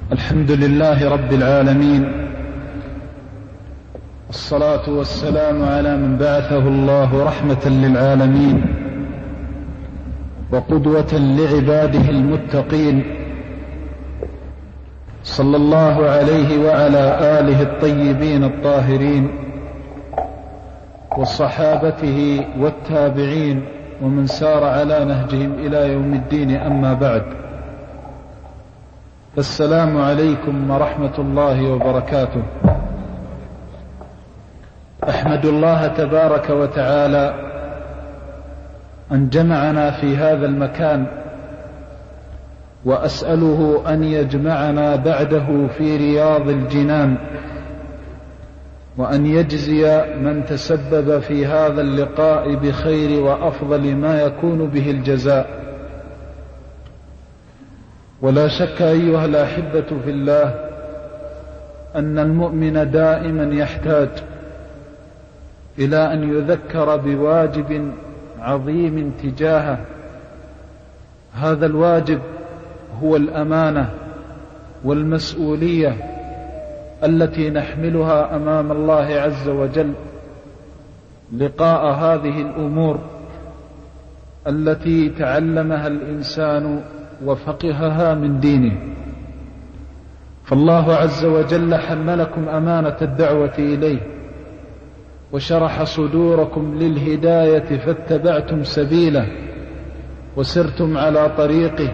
الحمد لله رب العالمين، الصلاة والسلام على من بعثه الله رحمة للعالمين وقدوة لعباده المتقين، صلى الله عليه وعلى آله الطيبين الطاهرين وصحابته والتابعين ومن سار على نهجهم إلى يوم الدين. أما بعد، السلام عليكم ورحمة الله وبركاته. أحمد الله تبارك وتعالى أن جمعنا في هذا المكان، وأسأله أن يجمعنا بعده في رياض الجنان، وأن يجزي من تسبب في هذا اللقاء بخير وأفضل ما يكون به الجزاء. ولا شك أيها الأحبة في الله أن المؤمن دائما يحتاج إلى أن يذكر بواجب عظيم تجاهه. هذا الواجب هو الأمانة والمسؤولية التي نحملها أمام الله عز وجل لقاء هذه الأمور التي تعلمها الإنسان وفقهها من دينه. فالله عز وجل حملكم أمانة الدعوة إليه، وشرح صدوركم للهداية فاتبعتم سبيله وسرتم على طريقه،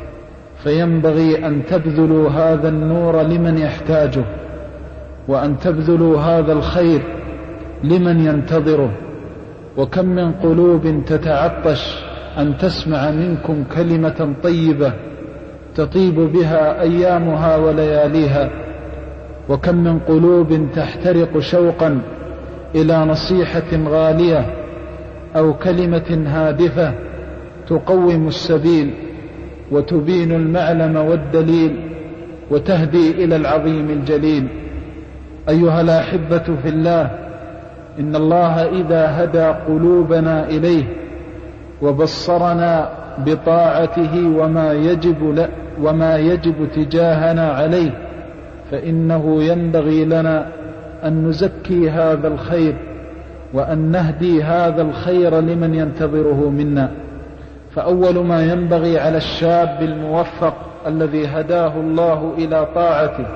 فينبغي أن تبذلوا هذا النور لمن يحتاجه، وأن تبذلوا هذا الخير لمن ينتظره. وكم من قلوب تتعطش أن تسمع منكم كلمة طيبة تطيب بها أيامها ولياليها، وكم من قلوب تحترق شوقا إلى نصيحة غالية أو كلمة هادفة تقوم السبيل وتبين المعلم والدليل وتهدي إلى العظيم الجليل. أيها الأحبة في الله، إن الله إذا هدى قلوبنا إليه وبصرنا بطاعته وما يجب تجاهنا عليه، فإنه ينبغي لنا أن نزكي هذا الخير وأن نهدي هذا الخير لمن ينتظره منا. فأول ما ينبغي على الشاب الموفق الذي هداه الله إلى طاعته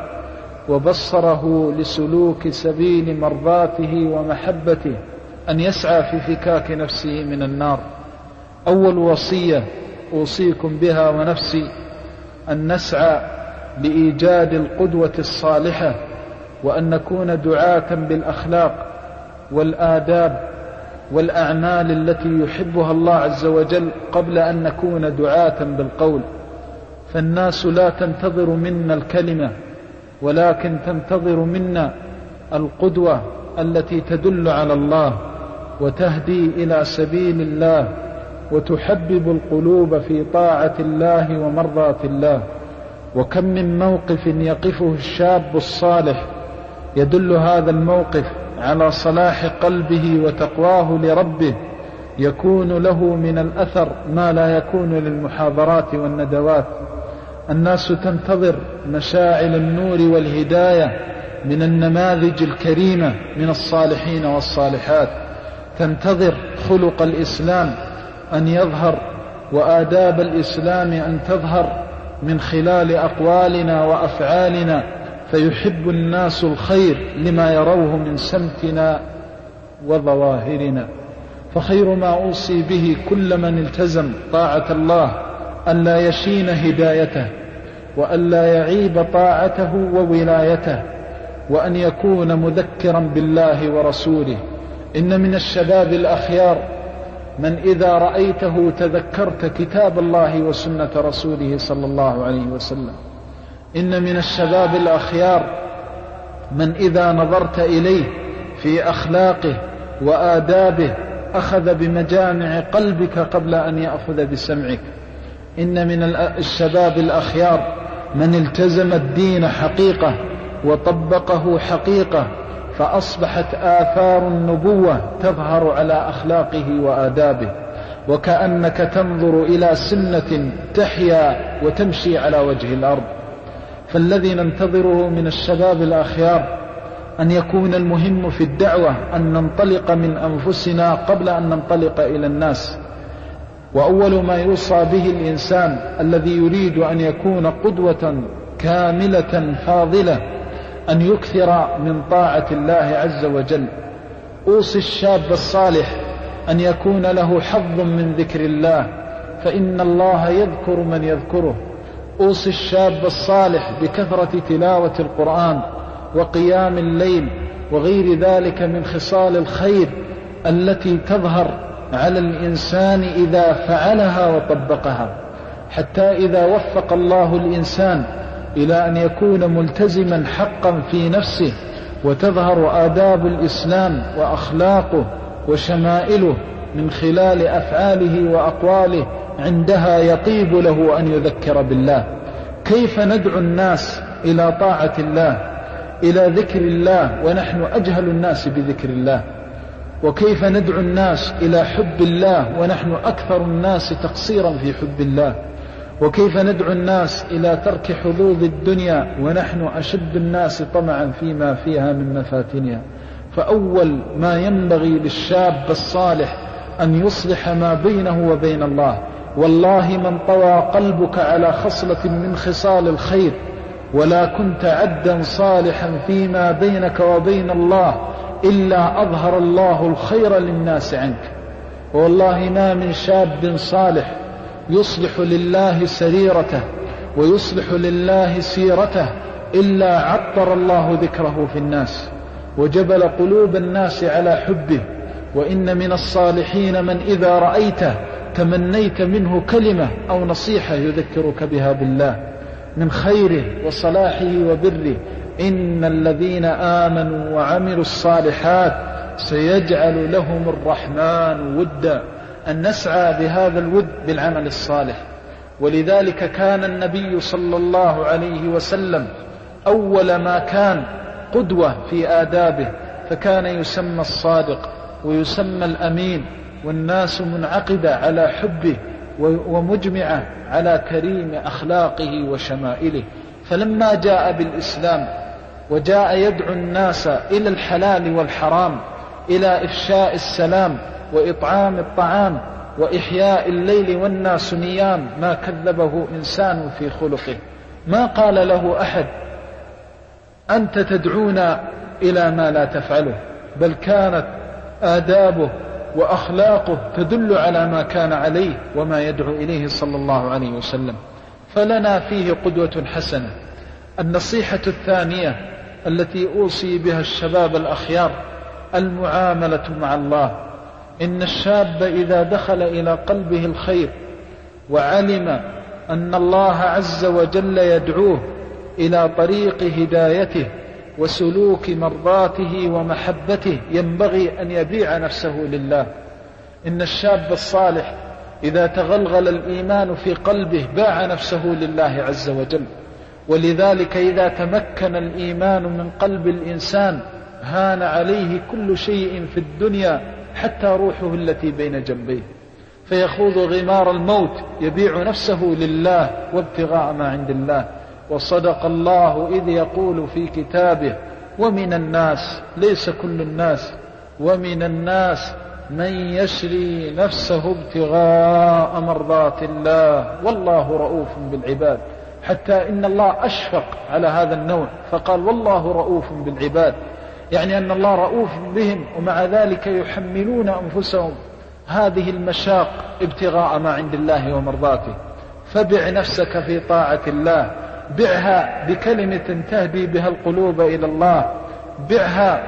وبصره لسلوك سبيل مرضاته ومحبته أن يسعى في فكاك نفسه من النار. أول وصية أوصيكم بها ونفسي أن نسعى لإيجاد القدوة الصالحة، وأن نكون دعاة بالأخلاق والآداب والأعمال التي يحبها الله عز وجل قبل أن نكون دعاة بالقول. فالناس لا تنتظر منا الكلمة، ولكن تنتظر منا القدوة التي تدل على الله وتهدي إلى سبيل الله وتحبب القلوب في طاعة الله ومرضاة الله. وكم من موقف يقفه الشاب الصالح يدل هذا الموقف على صلاح قلبه وتقواه لربه، يكون له من الأثر ما لا يكون للمحاضرات والندوات. الناس تنتظر مشاعل النور والهداية من النماذج الكريمة من الصالحين والصالحات، تنتظر خلق الإسلام أن يظهر وآداب الإسلام أن تظهر من خلال أقوالنا وأفعالنا، فيحب الناس الخير لما يروه من سمتنا وظواهرنا. فخير ما أوصي به كل من التزم طاعة الله ألا يشين هدايته، وألا يعيب طاعته وولايته، وأن يكون مذكرا بالله ورسوله. إن من الشباب الأخيار من إذا رأيته تذكرت كتاب الله وسنة رسوله صلى الله عليه وسلم. إن من الشباب الأخيار من إذا نظرت إليه في أخلاقه وآدابه أخذ بمجامع قلبك قبل أن يأخذ بسمعك. إن من الشباب الأخيار من التزم الدين حقيقة وطبقه حقيقة، فأصبحت آثار النبوة تظهر على أخلاقه وآدابه، وكأنك تنظر إلى سنة تحيا وتمشي على وجه الأرض. فالذي ننتظره من الشباب الأخيار أن يكون المهم في الدعوة أن ننطلق من أنفسنا قبل أن ننطلق إلى الناس. وأول ما يوصى به الإنسان الذي يريد أن يكون قدوة كاملة فاضلة أن يكثر من طاعة الله عز وجل. أوصي الشاب الصالح أن يكون له حظ من ذكر الله، فإن الله يذكر من يذكره. أوصي الشاب الصالح بكثرة تلاوة القرآن وقيام الليل وغير ذلك من خصال الخير التي تظهر على الإنسان إذا فعلها وطبقها، حتى إذا وفق الله الإنسان إلى أن يكون ملتزما حقا في نفسه وتظهر آداب الإسلام وأخلاقه وشمائله من خلال أفعاله وأقواله، عندها يطيب له أن يذكر بالله. كيف ندعو الناس إلى طاعة الله، إلى ذكر الله، ونحن أجهل الناس بذكر الله؟ وكيف ندعو الناس إلى حب الله ونحن أكثر الناس تقصيرا في حب الله؟ وكيف ندعو الناس إلى ترك حظوظ الدنيا ونحن أشد الناس طمعا فيما فيها من مفاتنها؟ فأول ما ينبغي للشاب الصالح أن يصلح ما بينه وبين الله. والله من طوى قلبك على خصلة من خصال الخير ولا كنت عبدا صالحا فيما بينك وبين الله إلا أظهر الله الخير للناس عنك. والله ما من شاب صالح يصلح لله سريرته ويصلح لله سيرته إلا عطر الله ذكره في الناس وجبل قلوب الناس على حبه. وإن من الصالحين من إذا رأيته تمنيت منه كلمة أو نصيحة يذكرك بها بالله من خيره وصلاحه وبره. إن الذين آمنوا وعملوا الصالحات سيجعل لهم الرحمن ودا، أن نسعى بهذا الود بالعمل الصالح. ولذلك كان النبي صلى الله عليه وسلم أول ما كان قدوة في آدابه، فكان يسمى الصادق ويسمى الأمين، والناس منعقدة على حبه ومجمعة على كريم أخلاقه وشمائله. فلما جاء بالإسلام وجاء يدعو الناس إلى الحلال والحرام، إلى إفشاء السلام وإطعام الطعام وإحياء الليل والناس نيام، ما كذبه إنسان في خلقه. ما قال له أحد أنت تدعونا إلى ما لا تفعله، بل كانت آدابه وأخلاقه تدل على ما كان عليه وما يدعو إليه صلى الله عليه وسلم. فلنا فيه قدوة حسنة. النصيحة الثانية التي أوصي بها الشباب الأخيار المعاملة مع الله. إن الشاب إذا دخل إلى قلبه الخير وعلم أن الله عز وجل يدعوه إلى طريق هدايته وسلوك مرضاته ومحبته، ينبغي أن يبيع نفسه لله. إن الشاب الصالح إذا تغلغل الإيمان في قلبه باع نفسه لله عز وجل. ولذلك إذا تمكن الإيمان من قلب الإنسان هان عليه كل شيء في الدنيا حتى روحه التي بين جنبيه، فيخوض غمار الموت يبيع نفسه لله وابتغاء ما عند الله. وصدق الله إذ يقول في كتابه ومن الناس، ليس كل الناس، ومن الناس من يشري نفسه ابتغاء مرضات الله والله رؤوف بالعباد. حتى إن الله أشفق على هذا النوع فقال والله رؤوف بالعباد، يعني أن الله رؤوف بهم، ومع ذلك يحملون أنفسهم هذه المشاق ابتغاء ما عند الله ومرضاته. فبع نفسك في طاعة الله، بعها بكلمة تهدي بها القلوب إلى الله، بعها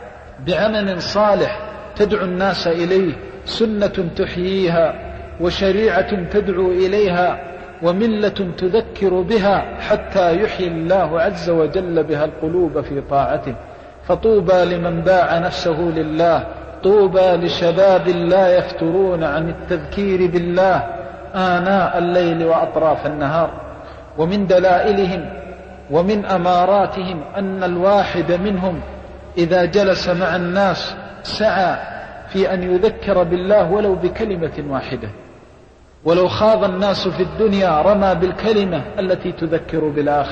بعمل صالح تدعو الناس إليه، سنة تحييها وشريعة تدعو إليها وملة تذكر بها حتى يحيي الله عز وجل بها القلوب في طاعته. فطوبى لمن باع نفسه لله، طوبى لشباب لا يفترون عن التذكير بالله آناء الليل وأطراف النهار. ومن دلائلهم ومن أماراتهم أن الواحد منهم إذا جلس مع الناس سعى في أن يذكر بالله ولو بكلمة واحدة، ولو خاض الناس في الدنيا رمى بالكلمة التي تذكر بالآخرة.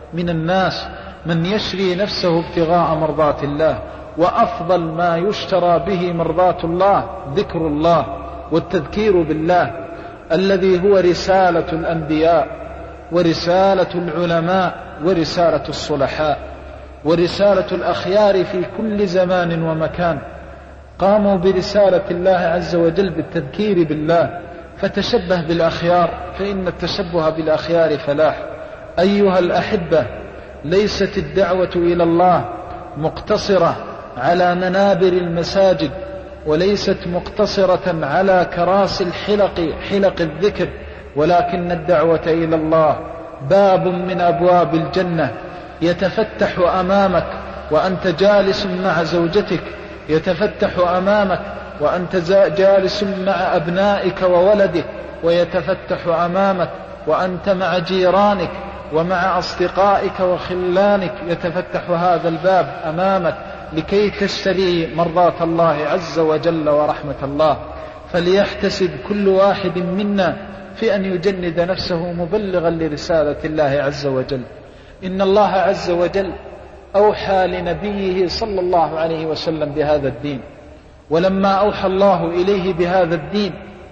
من الناس من يشري نفسه ابتغاء مرضات الله، وأفضل ما يشترى به مرضات الله ذكر الله والتذكير بالله، الذي هو رسالة الأنبياء ورسالة العلماء ورسالة الصلحاء ورسالة الأخيار في كل زمان ومكان. قاموا برسالة الله عز وجل بالتذكير بالله، فتشبه بالأخيار فإن التشبه بالأخيار فلاح. أيها الأحبة، ليست الدعوة إلى الله مقتصرة على منابر المساجد، وليست مقتصرة على كراسي حلق الذكر، ولكن الدعوة إلى الله باب من أبواب الجنة يتفتح أمامك وأنت جالس مع زوجتك، يتفتح أمامك وأنت جالس مع أبنائك وولدك، ويتفتح أمامك وأنت مع جيرانك ومع أصدقائك وخلانك، يتفتح هذا الباب أمامك لكي تشتري مرضات الله عز وجل ورحمة الله. فليحتسب كل واحد منا في أن يجند نفسه مبلغا لرسالة الله عز وجل. إن الله عز وجل أوحى لنبيه صلى الله عليه وسلم بهذا الدين، ولما أوحى الله إليه بهذا الدين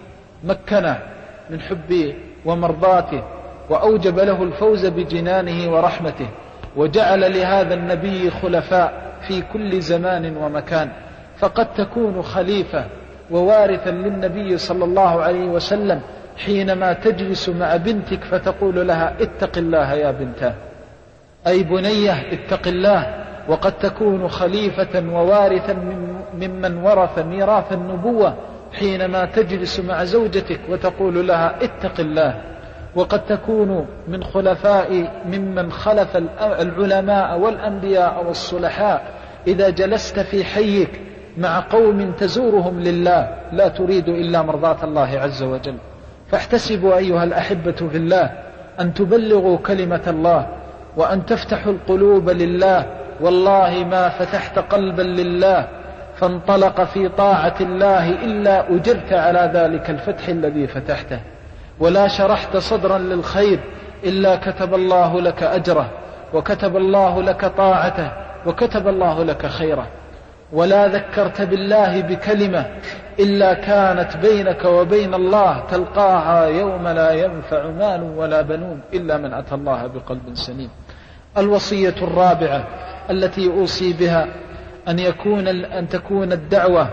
مكنه من حب ومرضاته، وأوجب له الفوز بجنانه ورحمته، وجعل لهذا النبي خلفاء في كل زمان ومكان. فقد تكون خليفة ووارثا للنبي صلى الله عليه وسلم حينما تجلس مع بنتك فتقول لها اتق الله يا بنتاه، أي بنيه اتق الله. وقد تكون خليفة ووارثا ممن ورث ميراث النبوة حينما تجلس مع زوجتك وتقول لها اتق الله. وقد تكون من خلفاء ممن خلف العلماء والأنبياء والصلحاء إذا جلست في حيك مع قوم تزورهم لله لا تريد إلا مرضاة الله عز وجل. فاحتسبوا أيها الأحبة في الله أن تبلغوا كلمة الله وأن تفتحوا القلوب لله. والله ما فتحت قلبا لله فانطلق في طاعة الله إلا أجرت على ذلك الفتح الذي فتحته، ولا شرحت صدرا للخير إلا كتب الله لك أجره، وكتب الله لك طاعته، وكتب الله لك خيره. ولا ذكرت بالله بكلمة إلا كانت بينك وبين الله تلقاها يوم لا ينفع مال ولا بنون إلا من أتى الله بقلب سليم. الوصية الرابعة التي أوصي بها أن تكون الدعوة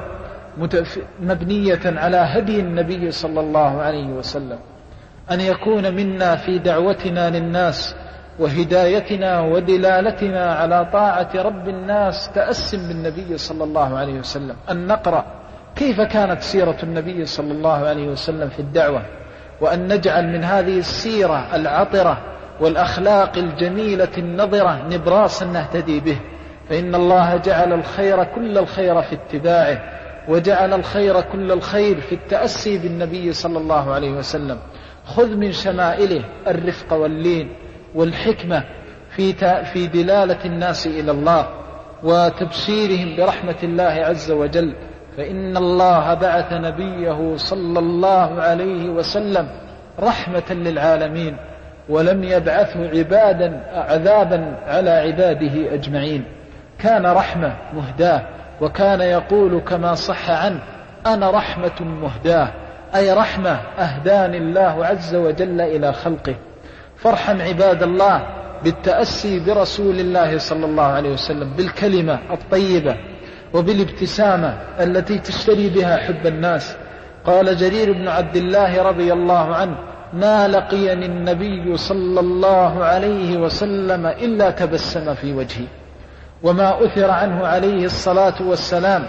مبنية على هدي النبي صلى الله عليه وسلم، أن يكون منا في دعوتنا للناس وهدايتنا ودلالتنا على طاعة رب الناس تأسم بالنبي صلى الله عليه وسلم، أن نقرأ كيف كانت سيرة النبي صلى الله عليه وسلم في الدعوة، وأن نجعل من هذه السيرة العطرة والأخلاق الجميلة النظرة نبراسا نهتدي به. فإن الله جعل الخير كل الخير في اتباعه، وجعل الخير كل الخير في التأسي بالنبي صلى الله عليه وسلم. خذ من شمائله الرفق واللين والحكمة في دلالة الناس إلى الله وتبشيرهم برحمة الله عز وجل. فإن الله بعث نبيه صلى الله عليه وسلم رحمة للعالمين، ولم يبعثه عذابا على عباده أجمعين. كان رحمة مهداة، وكان يقول كما صح عنه أنا رحمة مهداة، أي رحمة أهداني الله عز وجل إلى خلقه. فارحم عباد الله بالتأسي برسول الله صلى الله عليه وسلم بالكلمة الطيبة وبالابتسامة التي تشتري بها حب الناس. قال جرير بن عبد الله رضي الله عنه ما لقيني النبي صلى الله عليه وسلم إلا تبسم في وجهي. وما أثر عنه عليه الصلاة والسلام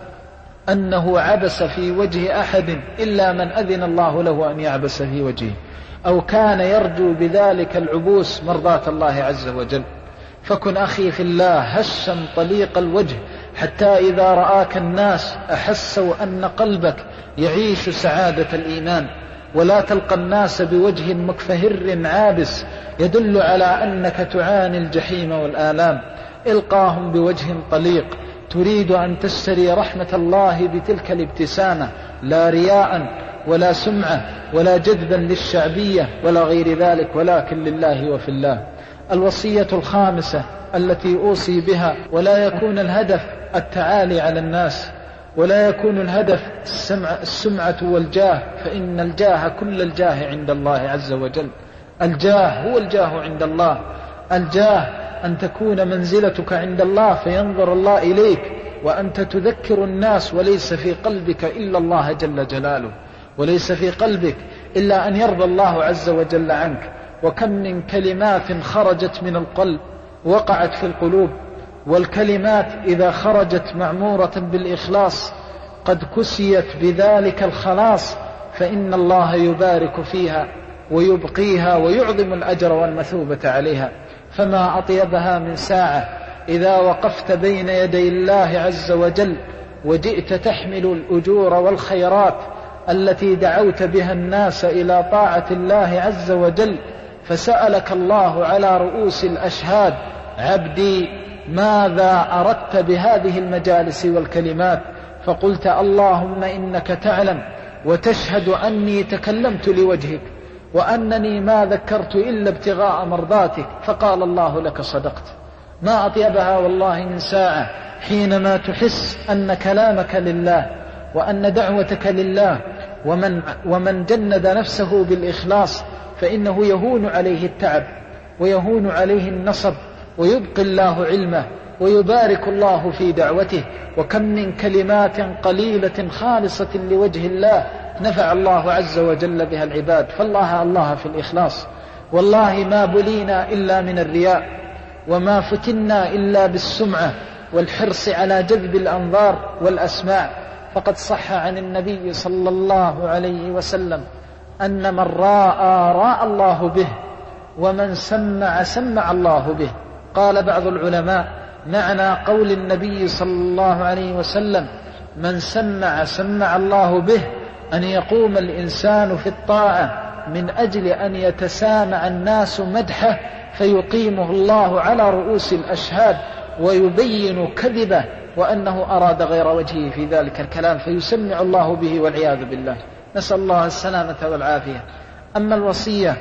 أنه عبس في وجه أحد إلا من أذن الله له أن يعبس في وجهه، أو كان يرجو بذلك العبوس مرضاة الله عز وجل. فكن أخي في الله هشا طليق الوجه، حتى إذا رآك الناس أحسوا أن قلبك يعيش سعادة الإيمان. ولا تلقى الناس بوجه مكفهر عابس يدل على أنك تعاني الجحيم والآلام. إلقاهم بوجه طليق تريد أن تشتري رحمة الله بتلك الابتسامة، لا رياء ولا سمعة ولا جذبا للشعبية ولا غير ذلك، ولكن لله وفي الله. الوصية الخامسة التي أوصي بها: ولا يكون الهدف التعالي على الناس، ولا يكون الهدف السمعة والجاه، فإن الجاه كل الجاه عند الله عز وجل. الجاه هو الجاه عند الله. الجاه أن تكون منزلتك عند الله فينظر الله إليك وأنت تذكر الناس وليس في قلبك إلا الله جل جلاله، وليس في قلبك إلا أن يرضى الله عز وجل عنك. وكم من كلمات خرجت من القلب وقعت في القلوب، والكلمات إذا خرجت معمورة بالإخلاص قد كسيت بذلك الخلاص، فإن الله يبارك فيها ويبقيها ويعظم الأجر والمثوبة عليها. فما أطيبها من ساعة إذا وقفت بين يدي الله عز وجل وجئت تحمل الأجور والخيرات التي دعوت بها الناس إلى طاعة الله عز وجل، فسألك الله على رؤوس الأشهاد: عبدي ماذا أردت بهذه المجالس والكلمات؟ فقلت: اللهم إنك تعلم وتشهد أني تكلمت لوجهك وأنني ما ذكرت إلا ابتغاء مرضاتك. فقال الله لك: صدقت. ما أطيبها والله من ساعة حينما تحس أن كلامك لله وأن دعوتك لله، ومن جند نفسه بالإخلاص فإنه يهون عليه التعب ويهون عليه النصب، ويبقي الله علمه ويبارك الله في دعوته. وكم من كلمات قليلة خالصة لوجه الله نفع الله عز وجل بها العباد. فالله في الإخلاص. والله ما بلينا إلا من الرياء، وما فتنا إلا بالسمعة والحرص على جذب الأنظار والأسماع. فقد صح عن النبي صلى الله عليه وسلم أن من راى الله به، ومن سمع الله به. قال بعض العلماء: معنى قول النبي صلى الله عليه وسلم من سمع الله به أن يقوم الإنسان في الطاعة من أجل أن يتسامع الناس مدحه فيقيمه الله على رؤوس الأشهاد ويبين كذبه وأنه أراد غير وجهه في ذلك الكلام فيسمع الله به والعياذ بالله. نسأل الله السلامة والعافية. أما الوصية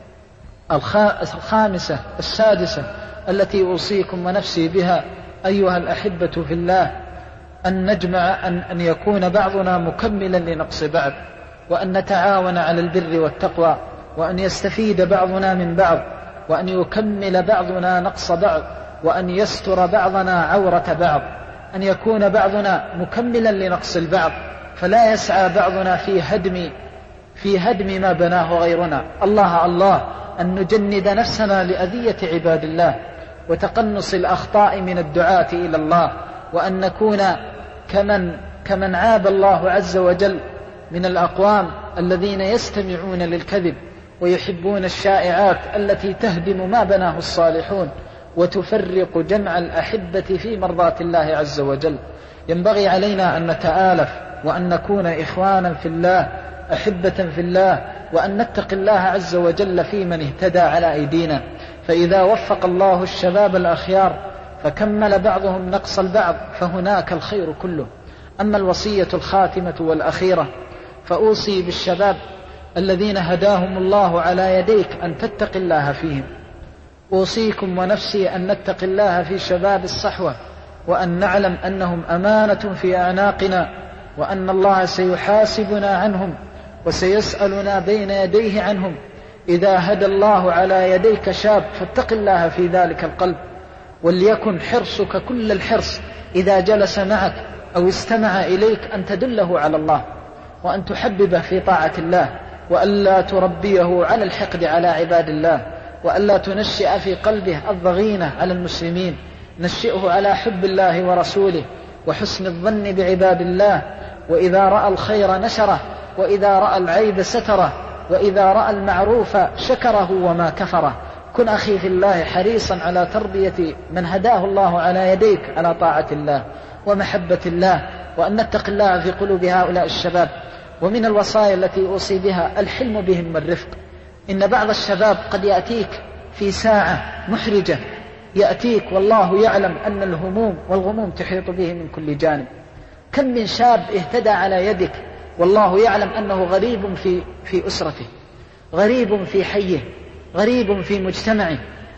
الخامسة السادسة التي أوصيكم ونفسي بها أيها الأحبة في الله: أن نجمع أن يكون بعضنا مكملا لنقص بعض، وأن نتعاون على البر والتقوى، وأن يستفيد بعضنا من بعض، وأن يكمل بعضنا نقص بعض، وأن يستر بعضنا عورة بعض. أن يكون بعضنا مكملا لنقص البعض، فلا يسعى بعضنا في هدم ما بناه غيرنا. الله أن نجند نفسنا لأذية عباد الله وتقنص الأخطاء من الدعاة إلى الله، وأن نكون كمن عاب الله عز وجل من الأقوام الذين يستمعون للكذب ويحبون الشائعات التي تهدم ما بناه الصالحون وتفرق جمع الأحبة في مرضات الله عز وجل. ينبغي علينا أن نتآلف وأن نكون إخوانا في الله أحبة في الله، وأن نتقي الله عز وجل في من اهتدى على أيدينا. فإذا وفق الله الشباب الأخيار فكمل بعضهم نقص البعض فهناك الخير كله. أما الوصية الخاتمة والأخيرة فأوصي بالشباب الذين هداهم الله على يديك أن تتقي الله فيهم. أوصيكم ونفسي أن نتقي الله في شباب الصحوة، وأن نعلم أنهم أمانة في أعناقنا، وأن الله سيحاسبنا عنهم وسيسألنا بين يديه عنهم. إذا هدى الله على يديك شاب فاتق الله في ذلك القلب، وليكن حرصك كل الحرص إذا جلس معك أو استمع إليك أن تدله على الله، وأن تحببه في طاعة الله، وألا تربيه على الحقد على عباد الله، وألا تنشئ في قلبه الضغينة على المسلمين. نشئه على حب الله ورسوله وحسن الظن بعباد الله، وإذا رأى الخير نشره، وإذا رأى العيب ستره، وإذا رأى المعروف شكره وما كفره. كن أخي في الله حريصا على تربية من هداه الله على يديك على طاعة الله ومحبة الله، وأن نتقي الله في قلوب هؤلاء الشباب. ومن الوصايا التي أوصي بها الحلم بهم والرفق. إن بعض الشباب قد يأتيك في ساعة محرجة، يأتيك والله يعلم أن الهموم والغموم تحيط به من كل جانب. كم من شاب اهتدى على يدك والله يعلم أنه غريب في أسرته، غريب في حيه، غريب في مجتمعه،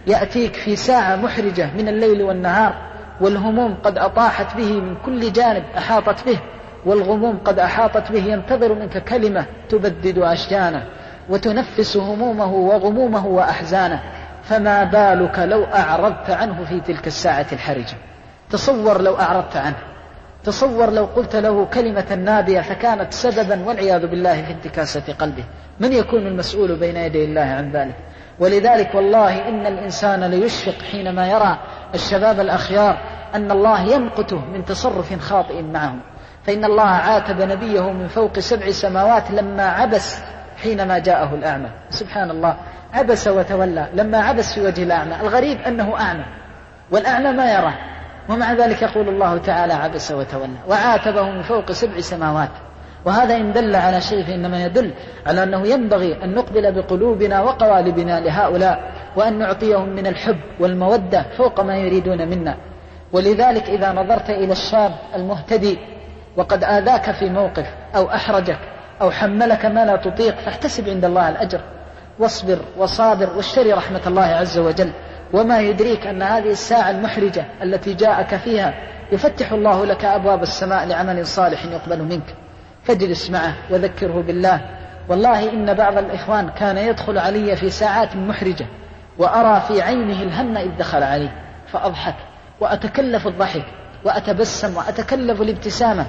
يأتيك في ساعة محرجة من الليل والنهار، والهموم قد أطاحت به من كل جانب، أحاطت به، والغموم قد أحاطت به، ينتظر منك كلمة تبدد أشجانه وتنفس همومه وغمومه وأحزانه، فما بالك لو أعرضت عنه في تلك الساعة الحرجة؟ تصور لو أعرضت عنه، تصور لو قلت له كلمة نابية فكانت سببا والعياذ بالله في انتكاسة قلبه، من يكون المسؤول بين يدي الله عن ذلك؟ ولذلك والله إن الإنسان ليشفق حينما يرى الشباب الأخيار أن الله يمقته من تصرف خاطئ معهم، فإن الله عاتب نبيه من فوق 7 سماوات لما عبس حينما جاءه الأعمى. سبحان الله، عبس وتولى لما عبس في وجه الأعمى. الغريب أنه أعمى والأعمى ما يرى، ومع ذلك يقول الله تعالى عبس وتولى وعاتبه من فوق 7 سماوات. وهذا إن دل على شيء فإنما يدل على أنه ينبغي أن نقبل بقلوبنا وقوالبنا لهؤلاء، وأن نعطيهم من الحب والمودة فوق ما يريدون منا. ولذلك إذا نظرت إلى الشاب المهتدي وقد آذاك في موقف أو أحرجك أو حملك ما لا تطيق، فاحتسب عند الله الأجر، واصبر وصابر واشتري رحمة الله عز وجل. وما يدريك أن هذه الساعة المحرجة التي جاءك فيها يفتح الله لك أبواب السماء لعمل صالح يقبل منك، فاجلس معه وذكره بالله. والله إن بعض الإخوان كان يدخل علي في ساعات محرجة وأرى في عينه الهم إذ دخل عليه، فأضحك وأتكلف الضحك وأتبسم وأتكلف الابتسامة،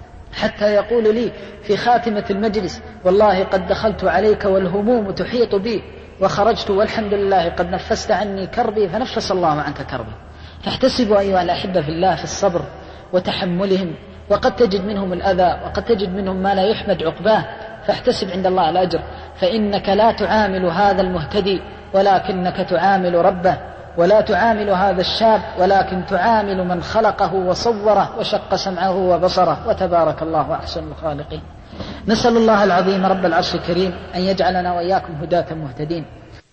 حتى يقول لي في خاتمة المجلس: والله قد دخلت عليك والهموم تحيط بي وخرجت والحمد لله قد نفست عني كربي فنفس الله عنك كربي. فاحتسبوا أيها الأحبة في الله في الصبر وتحملهم، وقد تجد منهم الأذى وقد تجد منهم ما لا يحمد عقباه، فاحتسب عند الله الأجر، فإنك لا تعامل هذا المهتدي ولكنك تعامل ربه، ولا تعامل هذا الشاب ولكن تعامل من خلقه وصوره وشق سمعه وبصره، وتبارك الله أحسن الخالقين. نسأل الله العظيم رب العرش الكريم أن يجعلنا وإياكم هداة مهتدين.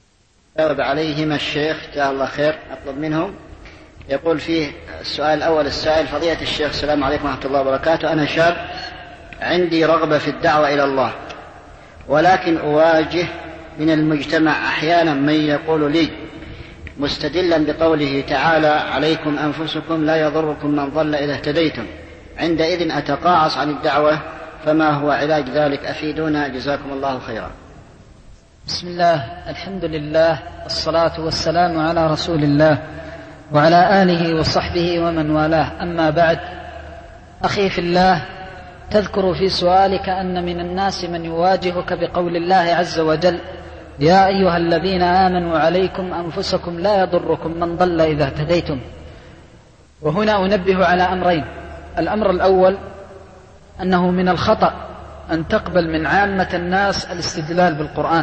جاوب عليهما الشيخ جزاه الله خير. أطلب منهم، يقول فيه السؤال الأول السائل: فضيلة الشيخ السلام عليكم ورحمة الله وبركاته، أنا شاب عندي رغبة في الدعوة إلى الله، ولكن أواجه من المجتمع أحيانا من يقول لي مستدلا بقوله تعالى: عليكم أنفسكم لا يضركم من ضل إذا اهتديتم، عندئذ أتقاعس عن الدعوة، فما هو علاج ذلك؟ أفيدونا جزاكم الله خيرا. بسم الله، الحمد لله، الصلاة والسلام على رسول الله وعلى آله وصحبه ومن والاه، أما بعد. أخي في الله، تذكر في سؤالك أن من الناس من يواجهك بقول الله عز وجل: يا أيها الذين آمنوا عليكم أنفسكم لا يضركم من ضل إذا اهتديتم. وهنا أنبه على أمرين: الأمر الأول أنه من الخطأ أن تقبل من عامة الناس الاستدلال بالقرآن،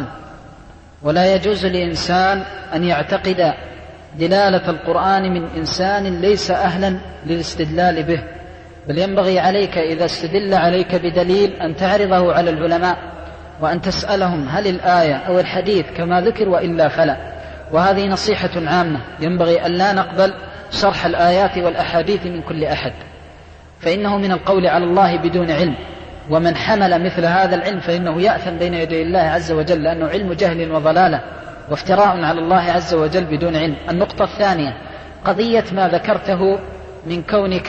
ولا يجوز لإنسان أن يعتقد دلالة القرآن من إنسان ليس أهلا للاستدلال به، بل ينبغي عليك إذا استدل عليك بدليل أن تعرضه على العلماء وأن تسألهم هل الآية أو الحديث كما ذكر وإلا فلا. وهذه نصيحة عامة، ينبغي أن لا نقبل شرح الآيات والأحاديث من كل أحد، فإنه من القول على الله بدون علم، ومن حمل مثل هذا العلم فإنه يأثم بين يدي الله عز وجل، لأنه علم جهل وضلالة وافتراء على الله عز وجل بدون علم. النقطة الثانية قضية ما ذكرته من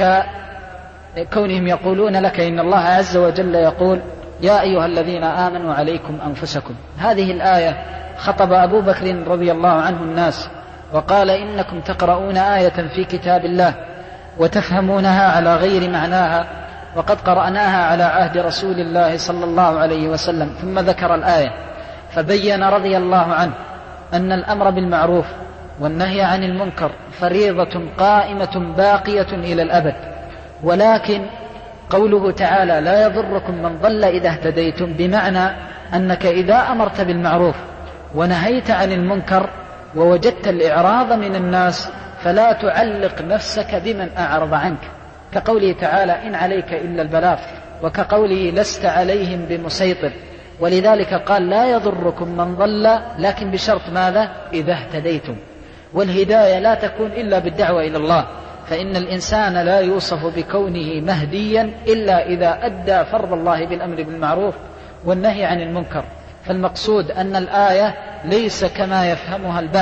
كونهم يقولون لك إن الله عز وجل يقول: يا أيها الذين آمنوا عليكم أنفسكم. هذه الآية خطب أبو بكر رضي الله عنه الناس وقال: إنكم تقرؤون آية في كتاب الله وتفهمونها على غير معناها، وقد قرأناها على عهد رسول الله صلى الله عليه وسلم. ثم ذكر الآية فبين رضي الله عنه أن الأمر بالمعروف والنهي عن المنكر فريضة قائمة باقية إلى الأبد، ولكن قوله تعالى: لا يضركم من ضل إذا اهتديتم، بمعنى أنك إذا أمرت بالمعروف ونهيت عن المنكر ووجدت الإعراض من الناس فلا تعلق نفسك بمن أعرض عنك، كقوله تعالى: إن عليك إلا البلاغ، وكقوله: لست عليهم بمسيطر. ولذلك قال: لا يضركم من ضل، لكن بشرط ماذا؟ إذا اهتديتم. والهداية لا تكون إلا بالدعوة إلى الله، فإن الإنسان لا يوصف بكونه مهديا إلا إذا أدى فرض الله بالأمر بالمعروف والنهي عن المنكر. فالمقصود أن الآية ليس كما يفهمها البعض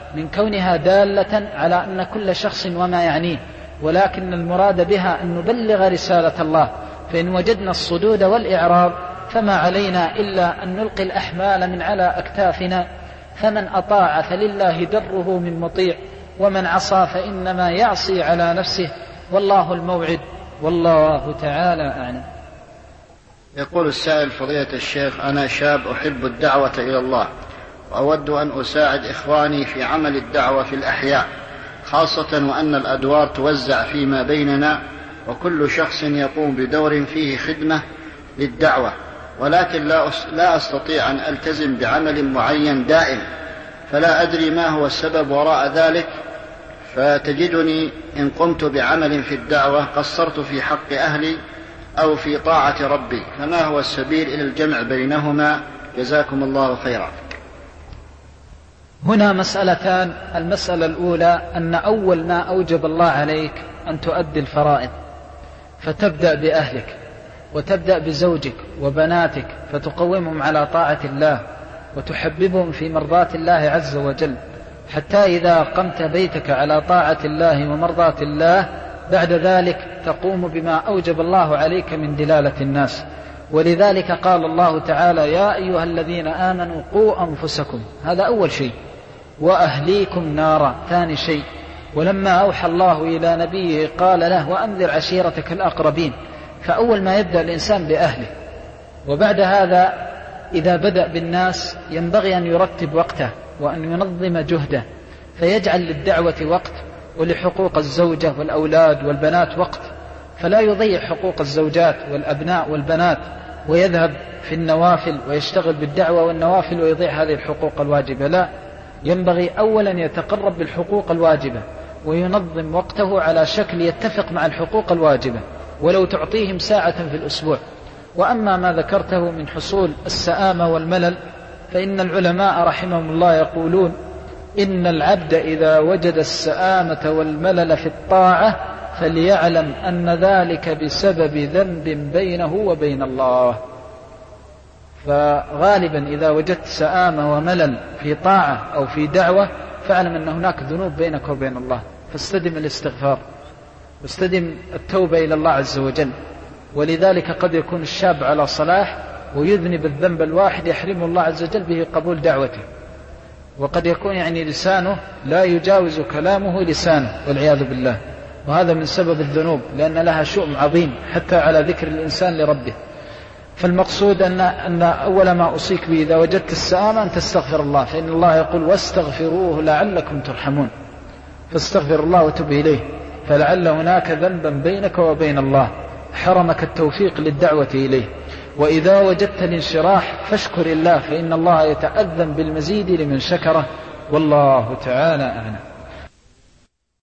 من كونها دالة على أن كل شخص وما يعنيه، ولكن المراد بها أن نبلغ رسالة الله، فإن وجدنا الصدود والإعراض فما علينا إلا أن نلقي الأحمال من على أكتافنا، فمن أطاع فلله دره من مطيع، ومن عصى فإنما يعصي على نفسه، والله الموعد، والله تعالى أعلم. يقول السائل: فضيلة الشيخ، أنا شاب أحب الدعوة إلى الله، وأود أن أساعد إخواني في عمل الدعوة في الأحياء، خاصة وأن الأدوار توزع فيما بيننا، وكل شخص يقوم بدور فيه خدمة للدعوة، ولكن لا أستطيع أن ألتزم بعمل معين دائم، فلا أدري ما هو السبب وراء ذلك، فتجدني إن قمت بعمل في الدعوة قصرت في حق أهلي أو في طاعة ربي، فما هو السبيل إلى الجمع بينهما؟ جزاكم الله خيرا. هنا مسألتان. المسألة الأولى أن أول ما أوجب الله عليك أن تؤدي الفرائض، فتبدأ بأهلك وتبدأ بزوجك وبناتك، فتقومهم على طاعة الله وتحببهم في مرضاة الله عز وجل، حتى إذا قمت بيتك على طاعة الله ومرضاة الله بعد ذلك تقوم بما أوجب الله عليك من دلالة الناس. ولذلك قال الله تعالى: يا أيها الذين آمنوا قوا أنفسكم، هذا أول شيء، وأهليكم نارا، ثاني شيء. ولما أوحى الله إلى نبيه قال له: وأنذر عشيرتك الأقربين، فأول ما يبدأ الإنسان بأهله، وبعد هذا إذا بدأ بالناس ينبغي أن يرتب وقته وأن ينظم جهده، فيجعل للدعوة وقت، ولحقوق الزوجة والأولاد والبنات وقت، فلا يضيع حقوق الزوجات والأبناء والبنات ويذهب في النوافل ويشتغل بالدعوة والنوافل ويضيع هذه الحقوق الواجبة. لا، ينبغي أولا يتقرب بالحقوق الواجبة وينظم وقته على شكل يتفق مع الحقوق الواجبة، ولو تعطيهم ساعة في الأسبوع. وأما ما ذكرته من حصول السآمة والملل، فإن العلماء رحمهم الله يقولون: إن العبد إذا وجد السآمة والملل في الطاعة فليعلم أن ذلك بسبب ذنب بينه وبين الله. فغالبا إذا وجدت سآمة وملل في طاعة أو في دعوة فاعلم أن هناك ذنوب بينك وبين الله، فاستدم الاستغفار واستدم التوبة إلى الله عز وجل. ولذلك قد يكون الشاب على صلاح ويذنب الذنب الواحد يحرم الله عز وجل به قبول دعوته، وقد يكون لسانه لا يجاوز كلامه لسانه والعياذ بالله، وهذا من سبب الذنوب، لأن لها شؤم عظيم حتى على ذكر الإنسان لربه. فالمقصود أن أول ما أوصيك به إذا وجدت السآمة أن تستغفر الله، فإن الله يقول: واستغفروه لعلكم ترحمون، فاستغفر الله وتب إليه، فلعل هناك ذنبا بينك وبين الله حرمك التوفيق للدعوة إليه. وإذا وجدت الانشراح فاشكر الله، فإن الله يتأذن بالمزيد لمن شكره، والله تعالى أعلم.